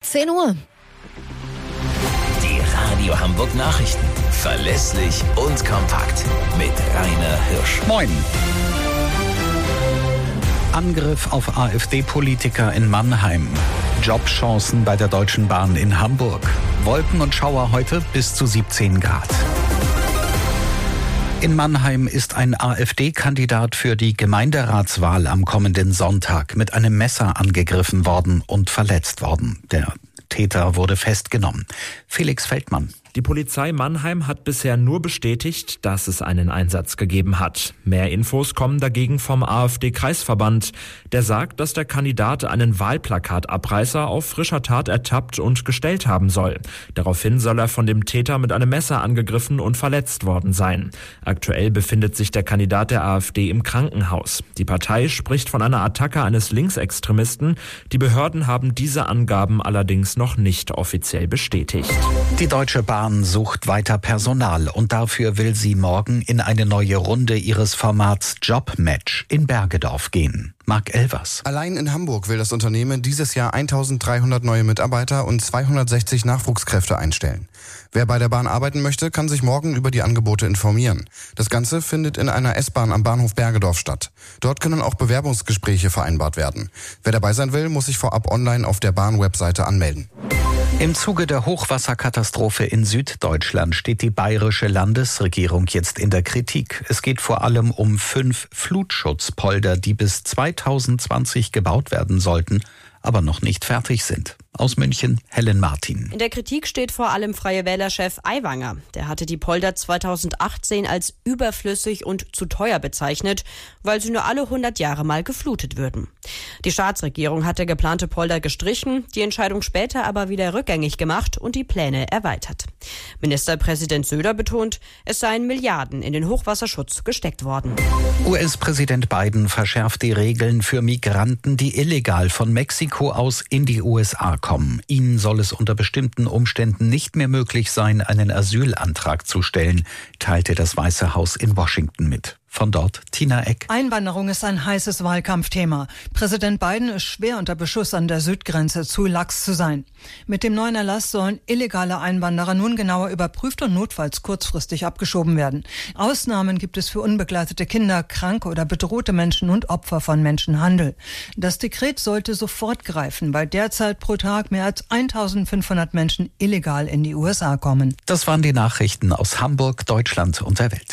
10 Uhr. Die Radio Hamburg Nachrichten. Verlässlich und kompakt. Mit Rainer Hirsch. Moin. Angriff auf AfD-Politiker in Mannheim. Jobchancen bei der Deutschen Bahn in Hamburg. Wolken und Schauer heute bis zu 17 Grad. In Mannheim ist ein AfD-Kandidat für die Gemeinderatswahl am kommenden Sonntag mit einem Messer angegriffen worden und verletzt worden. Der Täter wurde festgenommen. Felix Feldmann. Die Polizei Mannheim hat bisher nur bestätigt, dass es einen Einsatz gegeben hat. Mehr Infos kommen dagegen vom AfD-Kreisverband. Der sagt, dass der Kandidat einen Wahlplakatabreißer auf frischer Tat ertappt und gestellt haben soll. Daraufhin soll er von dem Täter mit einem Messer angegriffen und verletzt worden sein. Aktuell befindet sich der Kandidat der AfD im Krankenhaus. Die Partei spricht von einer Attacke eines Linksextremisten. Die Behörden haben diese Angaben allerdings noch nicht offiziell bestätigt. Die Deutsche Bahn sucht weiter Personal und dafür will sie morgen in eine neue Runde ihres Formats Jobmatch in Bergedorf gehen. Marc Elvers. Allein in Hamburg will das Unternehmen dieses Jahr 1300 neue Mitarbeiter und 260 Nachwuchskräfte einstellen. Wer bei der Bahn arbeiten möchte, kann sich morgen über die Angebote informieren. Das Ganze findet in einer S-Bahn am Bahnhof Bergedorf statt. Dort können auch Bewerbungsgespräche vereinbart werden. Wer dabei sein will, muss sich vorab online auf der Bahn-Webseite anmelden. Im Zuge der Hochwasserkatastrophe in Süddeutschland steht die bayerische Landesregierung jetzt in der Kritik. Es geht vor allem um 5 Flutschutzpolder, die bis 2020 gebaut werden sollten, aber noch nicht fertig sind. Aus München, Helen Martin. In der Kritik steht vor allem Freie Wähler-Chef Aiwanger. Der hatte die Polder 2018 als überflüssig und zu teuer bezeichnet, weil sie nur alle 100 Jahre mal geflutet würden. Die Staatsregierung hatte geplante Polder gestrichen, die Entscheidung später aber wieder rückgängig gemacht und die Pläne erweitert. Ministerpräsident Söder betont, es seien Milliarden in den Hochwasserschutz gesteckt worden. US-Präsident Biden verschärft die Regeln für Migranten, die illegal von Mexiko aus in die USA kommen. Ihnen soll es unter bestimmten Umständen nicht mehr möglich sein, einen Asylantrag zu stellen, teilte das Weiße Haus in Washington mit. Von dort Tina Eck. Einwanderung ist ein heißes Wahlkampfthema. Präsident Biden ist schwer unter Beschuss an der Südgrenze zu lax zu sein. Mit dem neuen Erlass sollen illegale Einwanderer nun genauer überprüft und notfalls kurzfristig abgeschoben werden. Ausnahmen gibt es für unbegleitete Kinder, kranke oder bedrohte Menschen und Opfer von Menschenhandel. Das Dekret sollte sofort greifen, weil derzeit pro Tag mehr als 1500 Menschen illegal in die USA kommen. Das waren die Nachrichten aus Hamburg, Deutschland und der Welt.